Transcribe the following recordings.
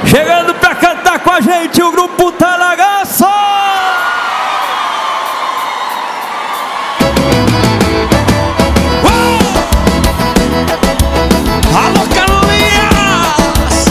Chegando pra cantar com a gente o grupo Talagaço. Alô, Carolinas!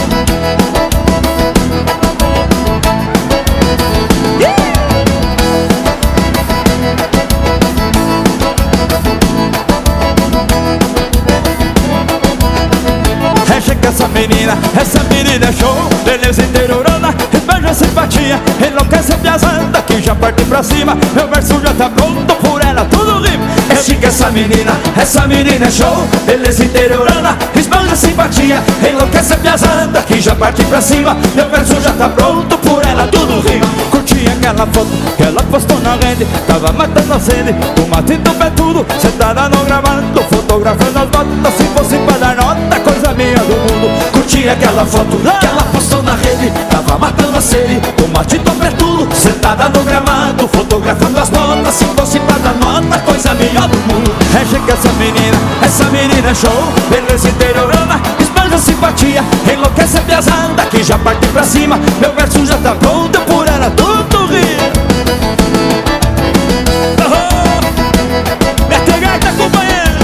Chega essa menina é show, beleza interiorana, esbanja simpatia, enlouquece a piazada que já parte pra cima, meu verso já tá pronto, por ela tudo rima. Chega essa menina é show, beleza interiorana, esbanja simpatia, enlouquece a piazada que já parte pra cima, meu verso já tá pronto, por ela tudo rima. Curti aquela foto que ela postou na rede, tava matando a sede, tomate do pé tudo, sentada no gravando, fotografando as notas, se fosse pra dar nota, coisa minha do mundo. Curti aquela foto que ela postou na rede, tava matando a sede, tomate do pé tudo, sentada no gramado, fotografando as notas, se fosse pra dar nota, coisa minha do mundo. Chega essa menina é show, beleza interiorana, esbanja simpatia, enlouquece a piazada que já parte pra cima, meu verso já tá pronto, por ela tudo rir. Mete gaita, companheiro.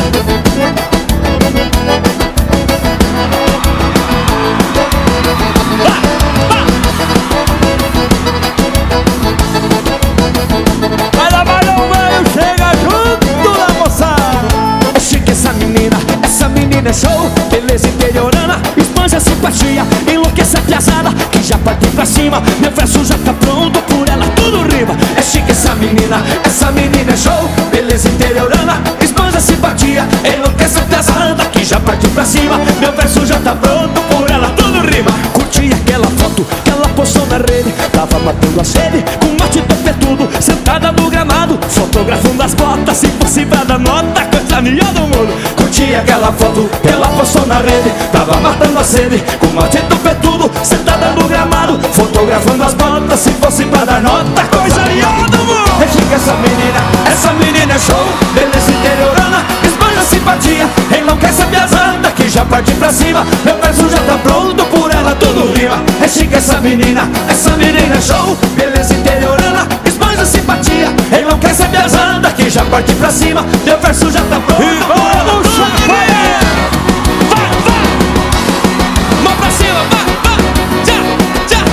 Vai lá, vai, chega junto lá, moçada. Chique essa menina é show, beleza interiorana, esbanja simpatia, enlouquece a piazada que já parte pra cima, meu verso já tá pronto, por ela tudo rima. É chique essa menina é show, beleza interiorana, esbanja simpatia, enlouquece a piazada que já parte pra cima, meu verso já tá pronto, por ela tudo rima. Curti aquela foto que ela postou na rede, tava matando a sede, com mate do pé tudo, sentada no gramado, fotografando as botas, se fosse pra dar nota, coisa minha do mundo. Curti aquela foto que ela postou na rede, tava matando a sede, com mate do pé tudo, sentada no gramado, fotografando as botas, se fosse pra dar nota, coisa minha do mundo. Chega essa menina é show, beleza interiorana, esbanja simpatia, enlouquece a piazada que já parte pra cima, meu verso já tá pronto, por ela tudo rima. Chega essa menina é show, beleza interiorana, esbanja simpatia, enlouquece a piazada que já parte pra cima, meu verso já tá pronto, e por ela tudo rima. Vai, mão pra cima, vai, tchá.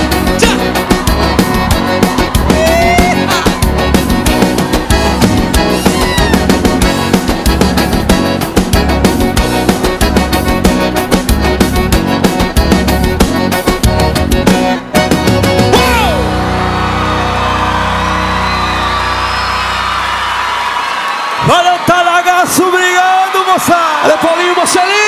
Valeu, Talagaço, obrigado, moçada. Valeu, Paulinho, Marcelinho.